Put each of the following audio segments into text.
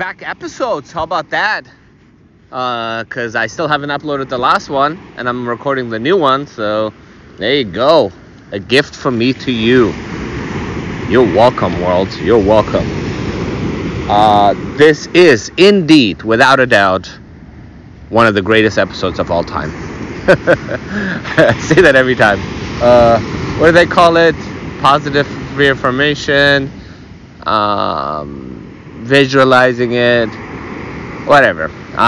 back-to-back episodes. How about that? Because I still haven't uploaded the last one, and I'm recording the new one, so there you go. A gift from me to you. You're welcome, world. You're welcome. This is indeed, without a doubt, one of the greatest episodes of all time. I say that every time. What do they call it? Positive reaffirmation. Visualizing it. Whatever.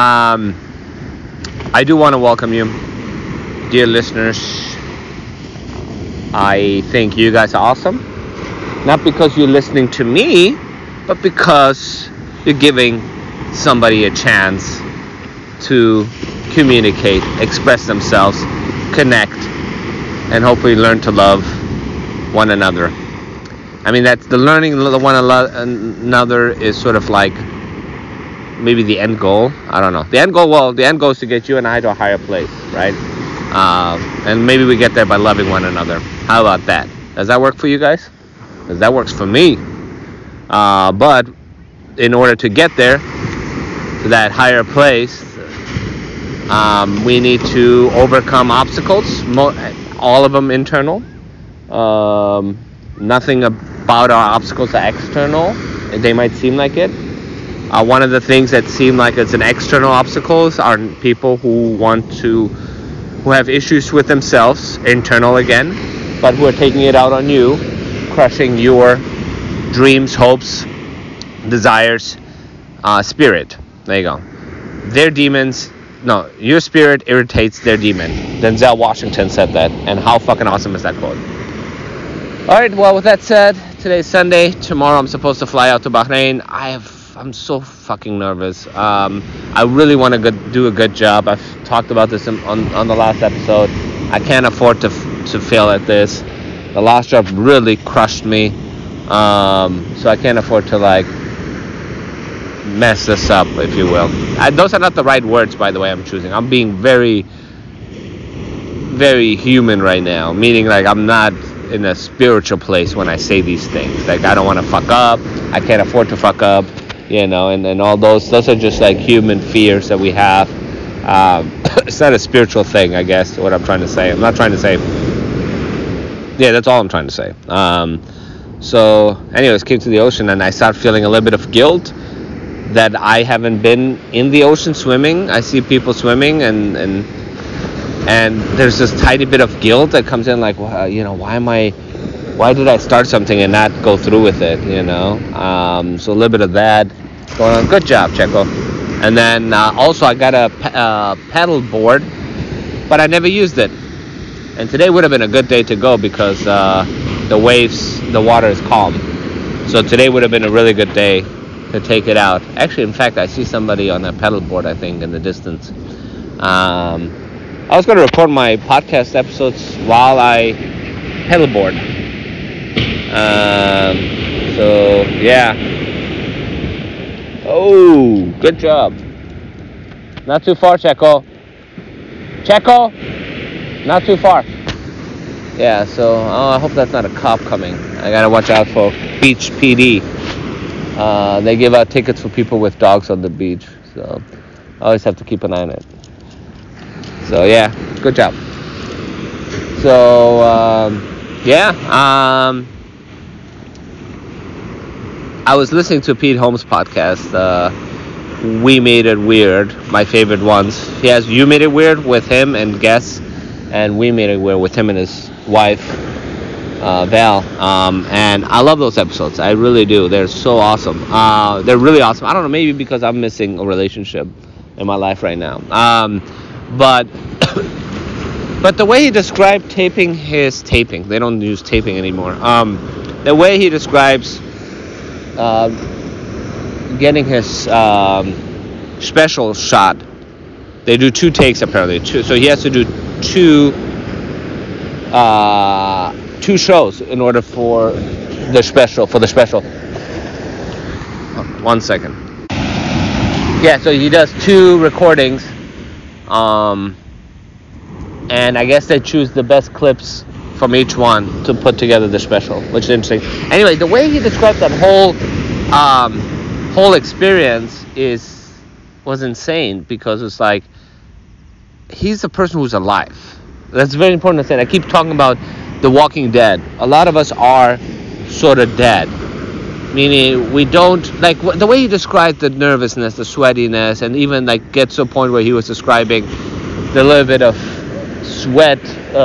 I do want to welcome you, dear listeners. I think you guys are awesome. Not because you're listening to me, but because you're giving somebody a chance to communicate, express themselves, connect, and hopefully learn to love one another. I mean, that's the learning one another is sort of like maybe the end goal. I don't know. The end goal is to get you and I to a higher place, right? And maybe we get there by loving one another. How about that? Does that work for you guys? Because that works for me. But in order to get there, to that higher place, we need to overcome obstacles, all of them internal. Nothing about our obstacles are external. They might seem like it. One of the things that seem like it's an external obstacles are people who have issues with themselves, internal again, but who are taking it out on you, crushing your dreams, hopes, desires, spirit. There you go. Their demons, no, your spirit irritates their demon. Denzel Washington said that, and how fucking awesome is that quote? Alright, well, with that said, today's Sunday. Tomorrow I'm supposed to fly out to Bahrain. I'm so fucking nervous. I really want to do a good job. I've talked about this on the last episode. I can't afford to fail at this. The last job really crushed me. So I can't afford to mess this up, if you will. Those are not the right words, by the way, I'm choosing. I'm being very, very human right now. Meaning I'm not in a spiritual place when I say these things. I don't want to fuck up. I can't afford to fuck up. And all those are just human fears that we have. It's not a spiritual thing, I guess, what I'm trying to say. I'm not trying to say, yeah, that's all I'm trying to say. So anyways, came to the ocean and I started feeling a little bit of guilt that I haven't been in the ocean swimming. I see people swimming and there's this tiny bit of guilt that comes in why did I start something and not go through with it, So a little bit of that going on. Good job, Checo. And then also I got a paddle board, but I never used it. And today would have been a good day to go because the water is calm. So today would have been a really good day to take it out. Actually, in fact, I see somebody on a paddle board, I think, in the distance. I was going to record my podcast episodes while I paddleboard. So yeah. Oh, good job. Not too far, Checo. Not too far. Yeah, so I hope that's not a cop coming. I gotta watch out for Beach PD. They give out tickets for people with dogs on the beach, so I always have to keep an eye on it. So yeah, good job. So I was listening to Pete Holmes' podcast, We Made It Weird, my favorite ones. He has You Made It Weird with him and guests, and We Made It Weird with him and his wife, Val. And I love those episodes. I really do. They're so awesome. They're really awesome. I don't know, maybe because I'm missing a relationship in my life right now. But the way he described taping, they don't use taping anymore. The way he describes getting his special shot, they do 2 takes apparently. So he has to do two shows in order for the special. 1 second. Yeah, so he does 2 recordings. And I guess they choose the best clips from each one to put together the special, which is interesting. Anyway, the way he described that whole whole experience was insane, because it's like he's a person who's alive. That's very important to say. I keep talking about The Walking Dead. A lot of us are sort of dead, meaning we don't, like the way he described the nervousness, the sweatiness, and even like gets to a point where he was describing the little bit of sweat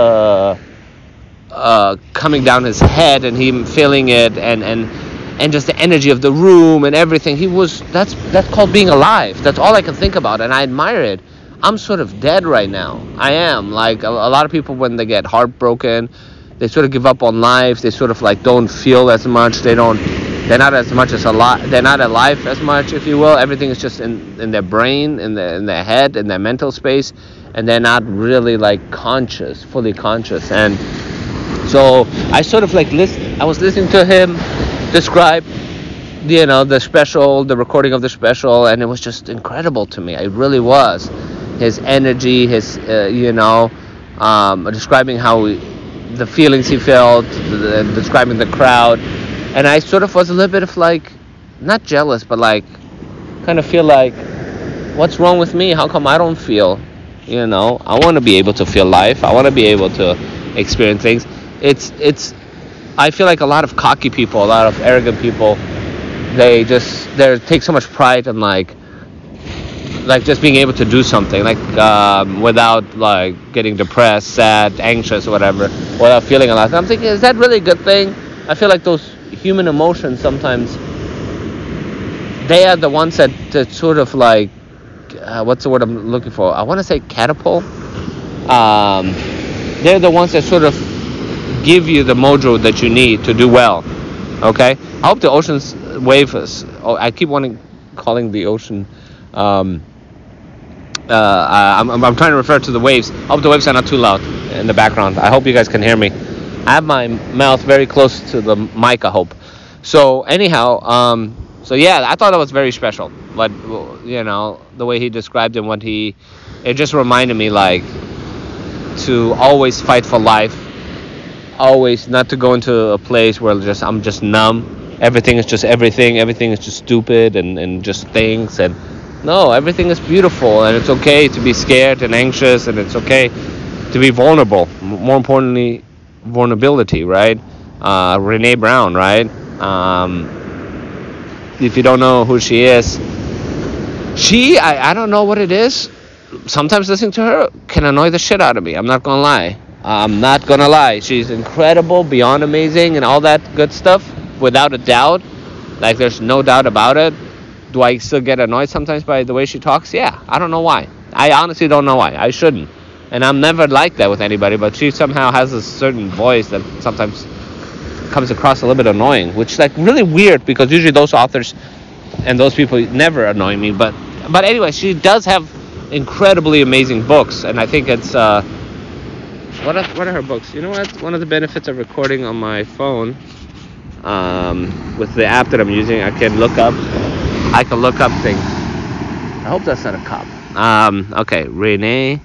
coming down his head, and him feeling it, and just the energy of the room and everything. That's called being alive. That's all I can think about, and I admire it. I'm sort of dead right now. I am. Like a lot of people, when they get heartbroken, they sort of give up on life. They sort of like don't feel as much. They're not as much as alive. They're not alive as much, if you will. Everything is just in their brain, in their head, in their mental space, and they're not really like fully conscious. And so I sort of like I was listening to him describe, the recording of the special, and it was just incredible to me. It really was. His energy, his, describing how the feelings he felt, describing the crowd. And I sort of was a little bit of like, not jealous, but like, kind of feel like, what's wrong with me? How come I don't feel? I want to be able to feel life. I want to be able to experience things. I feel like a lot of cocky people, a lot of arrogant people, they take so much pride in like just being able to do something, like without like getting depressed, sad, anxious, or whatever, without feeling alive. I'm thinking, is that really a good thing? I feel like those human emotions sometimes, they are the ones that sort of like, what's the word I'm looking for? I want to say catapult. They're the ones that sort of give you the mojo that you need to do well. Okay? I hope the ocean's wave is... I keep calling the ocean... I'm trying to refer to the waves. I hope the waves are not too loud in the background. I hope you guys can hear me. I have my mouth very close to the mic, I hope. So anyhow, so yeah, I thought that was very special. But, the way he described it, it just reminded me, like, to always fight for life. Always not to go into a place where I'm just numb. Everything is just everything. Everything is just stupid and just things. And no, everything is beautiful, and it's okay to be scared and anxious, and it's okay to be vulnerable. More importantly, vulnerability, right? Renee Brown, right? If you don't know who she is, I don't know what it is. Sometimes listening to her can annoy the shit out of me. I'm not gonna lie. She's incredible, beyond amazing, and all that good stuff, without a doubt. Like, there's no doubt about it. Do I still get annoyed sometimes by the way she talks? Yeah, I don't know why. I honestly don't know why. I shouldn't. And I'm never like that with anybody, but she somehow has a certain voice that sometimes comes across a little bit annoying, which is like really weird, because usually those authors and those people never annoy me. But anyway, she does have incredibly amazing books, and I think it's... What are her books? You know what? One of the benefits of recording on my phone, with the app that I'm using, I can look up things. I hope that's not a cop. Okay, Renee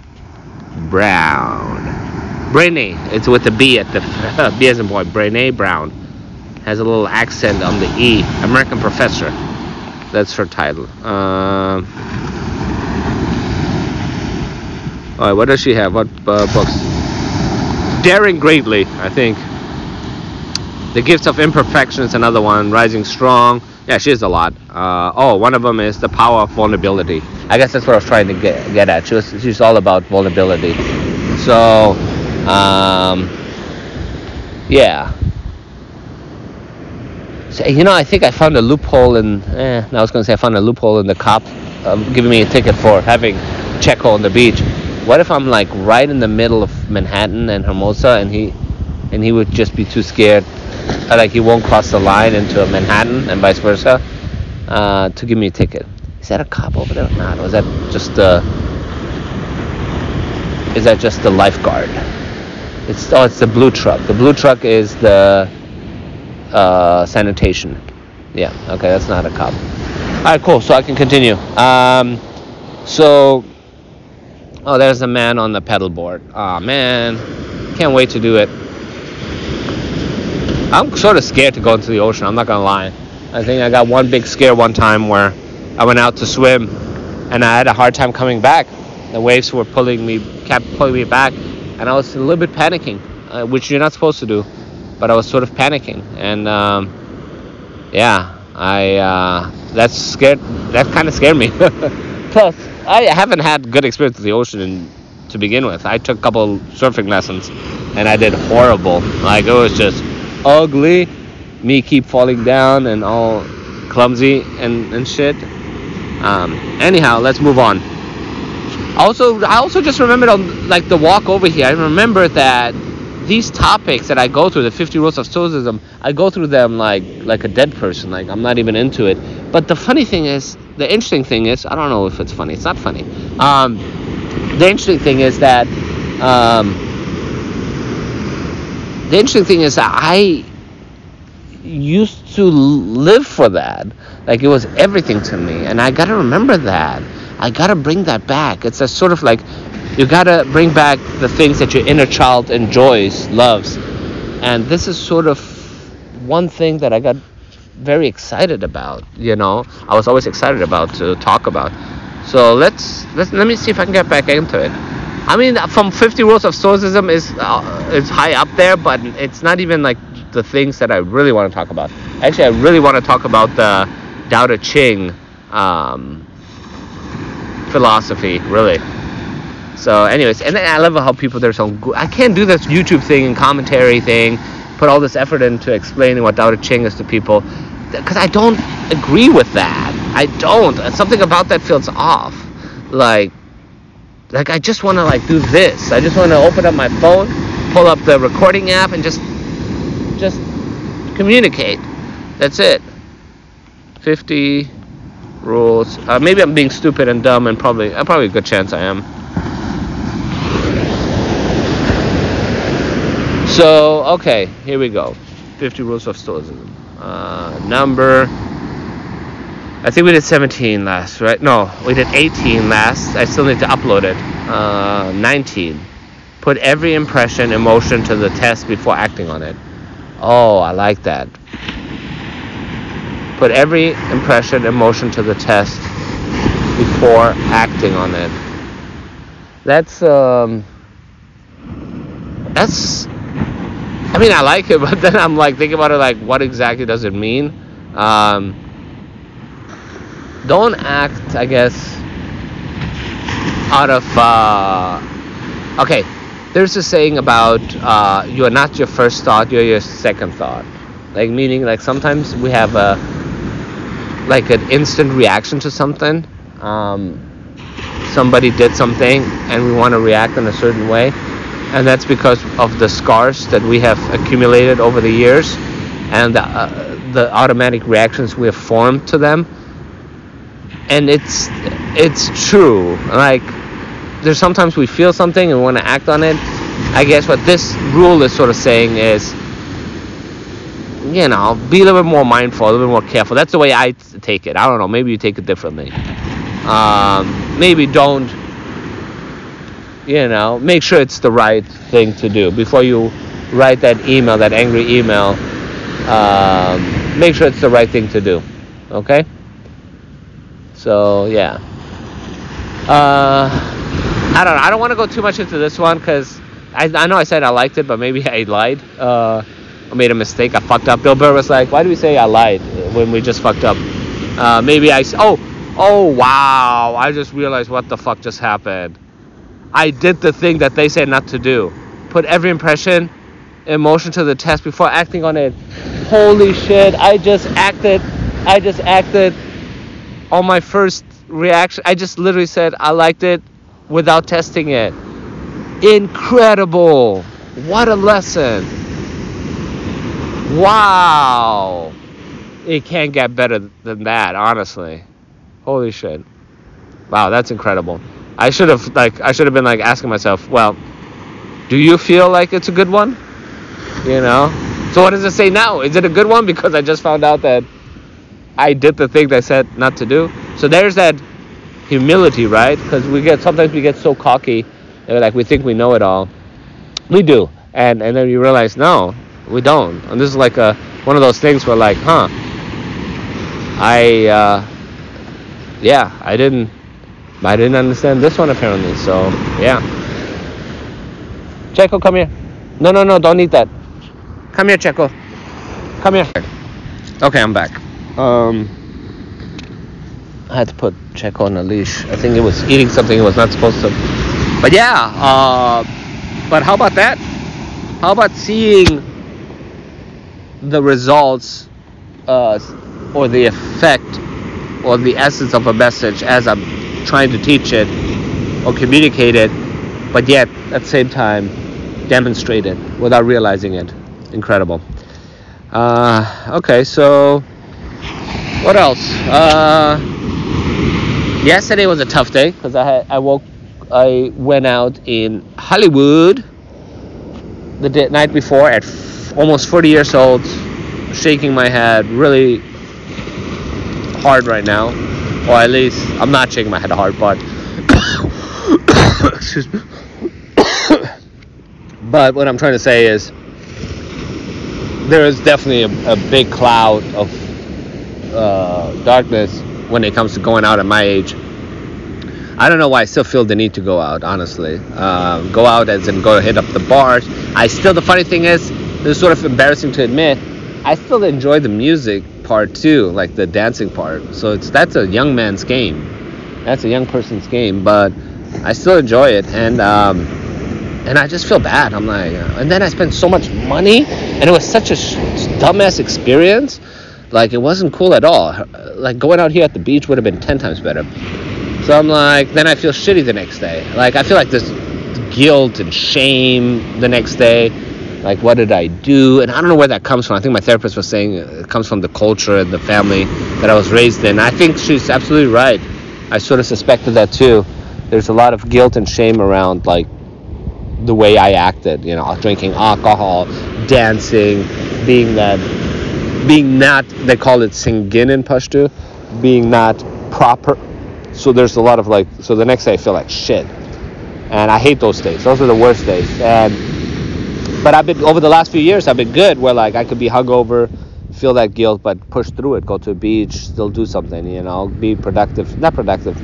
Brown. Brene, it's with a B at the B as in boy. Brene Brown has a little accent on the E. American Professor. That's her title. All right, what does she have? What books? Daring Greatly, I think. The Gifts of Imperfection is another one. Rising Strong. Yeah, she has a lot. One of them is The Power of Vulnerability. I guess that's what I was trying to get at. She's all about vulnerability. So, yeah. So, I think I found a loophole in... I was going to say I found a loophole in the cop giving me a ticket for having Checo on the beach. What if I'm like right in the middle of Manhattan and Hermosa, and he would just be too scared, like he won't cross the line into Manhattan and vice versa, to give me a ticket? Is that a cop over there or not? Or is that just the lifeguard? It's the blue truck. The blue truck is the sanitation. Yeah, okay, that's not a cop. Alright, cool, so I can continue. There's a man on the pedal board. Oh man, can't wait to do it. I'm sort of scared to go into the ocean, I'm not gonna lie. I think I got one big scare one time where I went out to swim and I had a hard time coming back. The waves were kept pulling me back, and I was a little bit panicking, which you're not supposed to do, but I was sort of panicking, and that kind of scared me. Plus, I haven't had good experience with the ocean to begin with. I took a couple surfing lessons, and I did horrible. Like, it was just ugly. Me keep falling down and all clumsy and shit. Anyhow, let's move on. I also just remembered on like the walk over here, I remember that these topics that I go through, the 50 rules of stoicism, I go through them like a dead person. Like, I'm not even into it. But the interesting thing is, I don't know if it's funny. It's not funny. The interesting thing is that I used to live for that. Like, it was everything to me, and I gotta remember that. I gotta bring that back. It's a sort of like, you gotta bring back the things that your inner child enjoys, loves, and this is sort of one thing that I got very excited about. I was always excited about to talk about. So let me see if I can get back into it. I mean, from 50 Rules of Stoicism is high up there, but it's not even like the things that I really want to talk about. Actually, I really want to talk about the Tao Te Ching philosophy, really. So anyways, and I love how people, there's some I can't do this YouTube thing and commentary thing, put all this effort into explaining what Tao Te Ching is to people, because I don't agree with that. I don't. Something about that feels off. Like I just want to do this. I just want to open up my phone, pull up the recording app, and just communicate. That's it. 50 rules. Maybe I'm being stupid and dumb, and probably a good chance I am. So, okay, here we go. 50 Rules of Stoicism. Number, I think we did 17 last, right? No, we did 18 last. I still need to upload it. 19. Put every impression, emotion to the test before acting on it. Oh, I like that. Put every impression, emotion to the test before acting on it. That's I mean, I like it, but then I'm thinking about it, what exactly does it mean? Don't act, I guess, out of okay, there's a saying about you are not your first thought, you're your second thought. Meaning sometimes we have an instant reaction to something. Somebody did something and we want to react in a certain way, and that's because of the scars that we have accumulated over the years and the automatic reactions we have formed to them. And it's true. There's sometimes we feel something and we want to act on it. I guess what this rule is sort of saying is, be a little bit more mindful, a little bit more careful. That's the way I take it. I don't know. Maybe you take it differently. Maybe don't, make sure it's the right thing to do. Before you write that email, that angry email, make sure it's the right thing to do. Okay? So, yeah. I don't know. I don't want to go too much into this one because I know I said I liked it, but maybe I lied. I made a mistake. I fucked up. Bill Burr was like, why do we say I lied when we just fucked up? Maybe oh wow, I just realized what the fuck just happened. I did the thing that they said not to do. Put every impression, emotion to the test before acting on it. Holy shit, I just acted on my first reaction. I just literally said I liked it without testing it. Incredible. What a lesson. Wow. It can't get better than that, honestly. Holy shit. Wow, that's incredible. I should have been asking myself, well, do you feel like it's a good one? So what does it say now? Is it a good one because I just found out that I did the thing they said not to do? So there's that humility, right? Because sometimes we get so cocky, we think we know it all. We do, and then you realize no, we don't. And this is one of those things where I didn't understand this one apparently. So yeah. Checo, come here. No, don't eat that. Come here, Checo. Come here. Okay, I'm back. I had to put Checo on a leash. I think it was eating something it was not supposed to. But yeah, but how about that? How about seeing the results or the effect or the essence of a message as I'm trying to teach it or communicate it, but yet at the same time demonstrate it without realizing it. Incredible. Okay, so what else? Yesterday was a tough day because I went out in Hollywood the night before at almost 40 years old, shaking my head really hard right now, or at least I'm not shaking my head hard, but excuse me. But what I'm trying to say is there is definitely a big cloud of darkness when it comes to going out at my age. I don't know why I still feel the need to go out, honestly. Go out as in go hit up the bars. The funny thing is, this is sort of embarrassing to admit, I still enjoy the music part too, like the dancing part. So that's a young man's game. That's a young person's game, but I still enjoy it. And I just feel bad. I'm like, and then I spent so much money, and it was such a dumbass experience. Like, it wasn't cool at all. Like, going out here at the beach would have been 10 times better. So I'm like, then I feel shitty the next day. Like, I feel like this guilt and shame the next day. Like, what did I do? And I don't know where that comes from. I think my therapist was saying it comes from the culture and the family that I was raised in. I think she's absolutely right. I sort of suspected that too. There's a lot of guilt and shame around, like, the way I acted. You know, drinking alcohol, dancing, being not, they call it singin in Pashto, being not proper. So there's a lot of like, so the next day I feel like shit. And I hate those days. Those are the worst days. But I've been, over the last few years, I've been good where like I could be hungover, feel that guilt, but push through it, go to a beach, still do something, you know, be productive, not productive,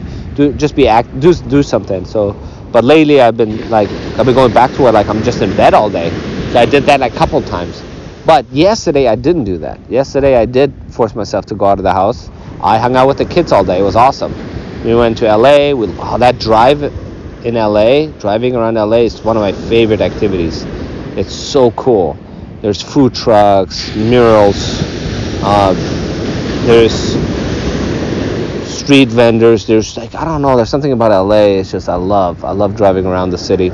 do something. So, but lately I've been going back to where like I'm just in bed all day. So I did that like a couple times. But yesterday I didn't do that. Yesterday I did force myself to go out of the house. I hung out with the kids all day. It was awesome. We went to LA. That drive in LA, driving around LA is one of my favorite activities. It's so cool. There's food trucks, murals, there's street vendors, there's like, I don't know, there's something about LA. It's just, I love driving around the city.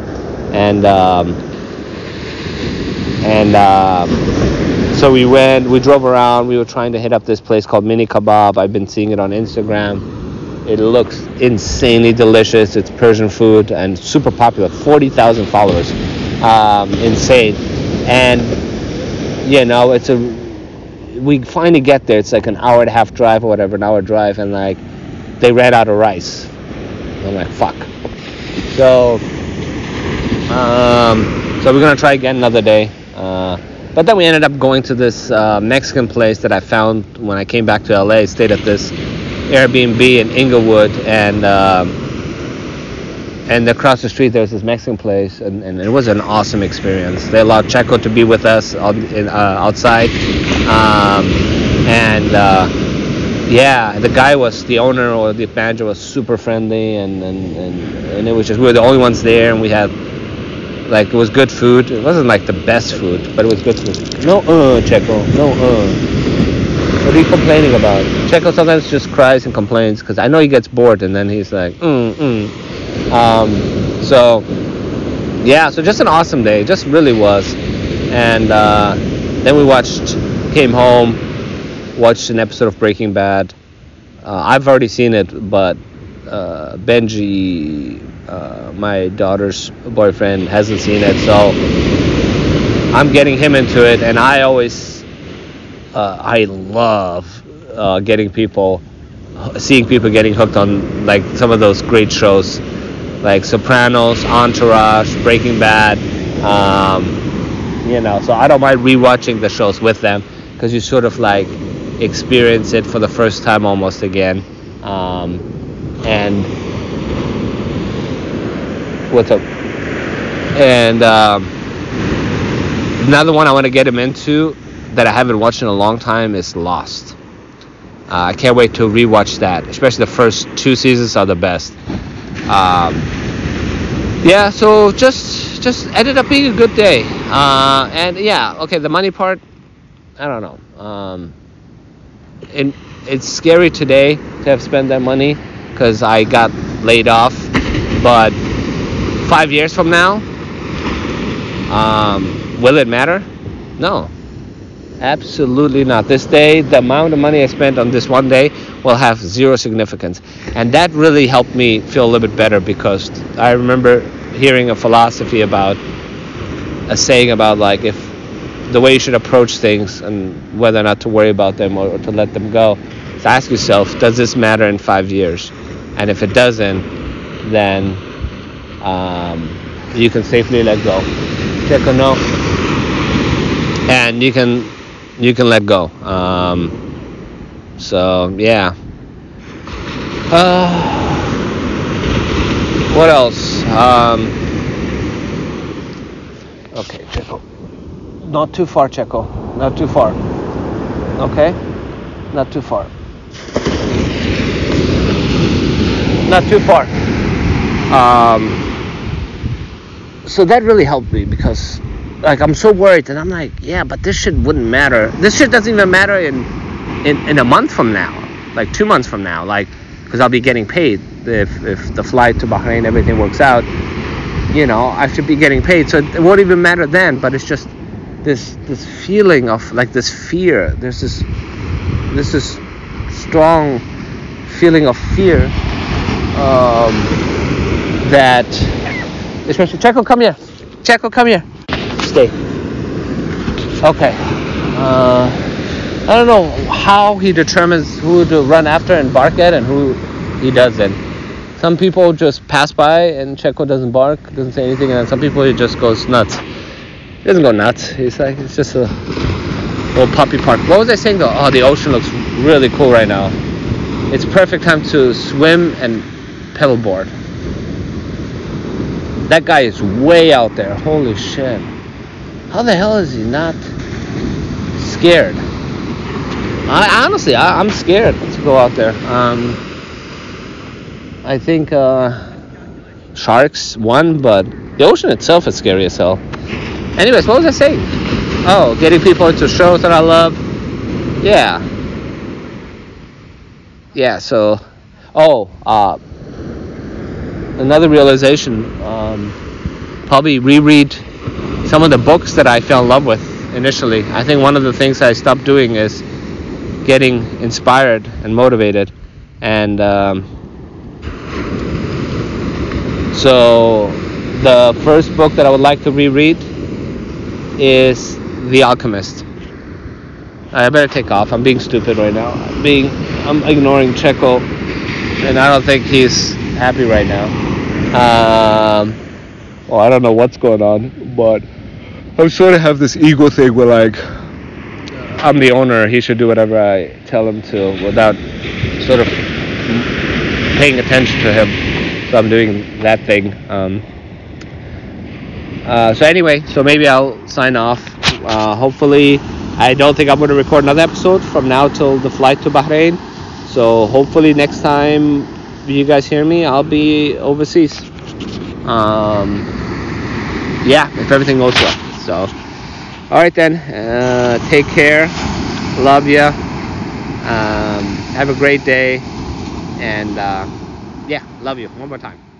So we drove around. We were trying to hit up this place called Mini Kebab. I've been seeing it on Instagram. It looks insanely delicious. It's Persian food and super popular. 40,000 followers. Insane. And, you know, we finally get there. It's like an hour and a half drive or whatever, an hour drive. And, like, they ran out of rice. I'm like, fuck. So we're going to try again another day. But then we ended up going to this Mexican place that I found when I came back to LA. Stayed at this Airbnb in Inglewood, and across the street there was this Mexican place, and it was an awesome experience. They allowed Checo to be with us outside, yeah, the guy was the owner, or the manager was super friendly, and it was just, we were the only ones there, and we had, like, it was good food. It wasn't like the best food, but it was good food. Checo, What are you complaining about? Checo sometimes just cries and complains because I know he gets bored, and then he's like, So just an awesome day. It just really was. And then we came home, watched an episode of Breaking Bad. I've already seen it, but Benji, my daughter's boyfriend, hasn't seen it, so I'm getting him into it. And I love seeing people getting hooked on like some of those great shows like Sopranos, Entourage, Breaking Bad, so I don't mind rewatching the shows with them, because you sort of like experience it for the first time almost again. And what's up? And another one I want to get him into that I haven't watched in a long time is Lost. I can't wait to rewatch that. Especially the first 2 seasons are the best. Yeah, so just ended up being a good day. And yeah, okay, the money part, I don't know. And it's scary today to have spent that money because I got laid off. But 5 years from now, will it matter? No, absolutely not. This day, the amount of money I spent on this one day will have zero significance. And that really helped me feel a little bit better because I remember hearing a philosophy about a saying about like if the way you should approach things and whether or not to worry about them or to let them go. So ask yourself, does this matter in 5 years? And if it doesn't, then you can safely let go. Check or no, and you can let go. So yeah. What else? Okay, Checo. Not too far, Checo. Not too far. Okay? Not too far. Not too far. So that really helped me because like I'm so worried and I'm like, yeah, but this shit wouldn't matter. This shit doesn't even matter in a month from now, like 2 months from now, like because I'll be getting paid if the flight to Bahrain, everything works out, you know, I should be getting paid, so it won't even matter then. But it's just this feeling of like this fear. There's this strong feeling of fear that, especially Checo, come here. Checo, come here. Stay. Okay. I don't know how he determines who to run after and bark at and who he doesn't. Some people just pass by and Checo doesn't bark, doesn't say anything, and then some people he just goes nuts. He doesn't go nuts. He's like, it's just a little puppy park. What was I saying though? Oh, the ocean looks really cool right now. It's perfect time to swim and pedalboard. That guy is way out there. Holy shit. How the hell is he not scared? I'm scared to go out there. I think sharks, one, but the ocean itself is scary as hell. Anyways, what was I saying? Oh, getting people into shows that I love. Yeah. Yeah, so... another realization, probably reread some of the books that I fell in love with initially. I think one of the things I stopped doing is getting inspired and motivated. And so the first book that I would like to reread is The Alchemist. I better take off. I'm being stupid right now. I'm ignoring Checo, and I don't think he's happy right now. Well, I don't know what's going on, but I'm sort of have this ego thing where like I'm the owner, he should do whatever I tell him to without sort of paying attention to him. So I'm doing that thing. So anyway, so maybe I'll sign off. Hopefully, I don't think I'm going to record another episode from now till the flight to Bahrain. So hopefully next time you guys hear me, I'll be overseas. Yeah, if everything goes well. So, all right then. Take care. Love ya. Have a great day. And yeah, love you. One more time.